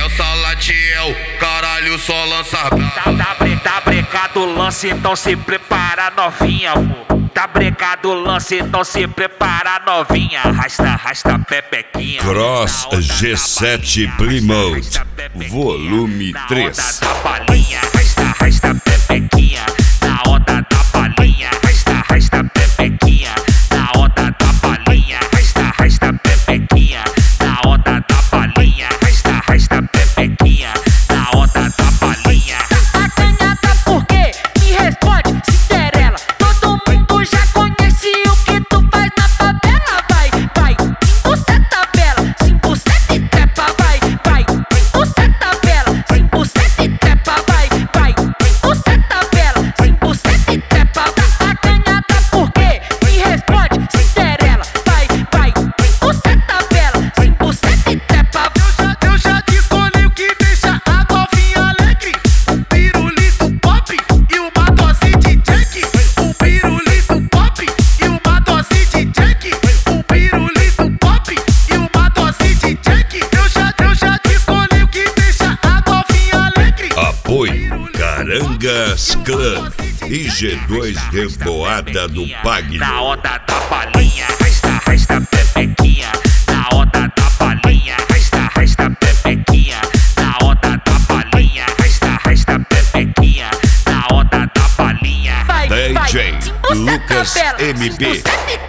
essa latiel, caralho, só lança Tá brecado o lance, então se prepara novinha, pô. Tá brecado o lance, então se prepara novinha. Arrasta pepequinha. Cross G7 Plymouth, volume 3. Arrasta pepequinha. Na onda da balinha. Arrasta pepequinha. Na onda da balinha. Arrasta pepequinha. Na onda da balinha. Arrasta pepequinha. Na onda da balinha. Acanhada por quê? Me responde, Cinderela. Todo mundo já conhece o que tu faz na favela. Vai, você tabela, 5% e trepa, vai, você tabela, 5% e trepa, vai, você tabela, 5% e trepa. Acanhada por quê? Me responde, Cinderela. Vai, você tabela, 5% e trepa. Eu já escolhi o que deixa a novinha alegre. Um pirulito pop e uma dose de Jack. Um pirulito pop e uma dose de Jack. Um pirulito pop e uma dose de Jack. Eu já escolhi o que deixa a novinha alegre. Apoio Carangas Clã e G2 Revoada do Na Pagno. onda da balinha. Arrasta pepequinha. Na onda da balinha. Arrasta pepequinha. Na onda da balinha. Arrasta pepequinha. Na onda da balinha. Vai, DJ 5% Lucas tabela, MP. 5% e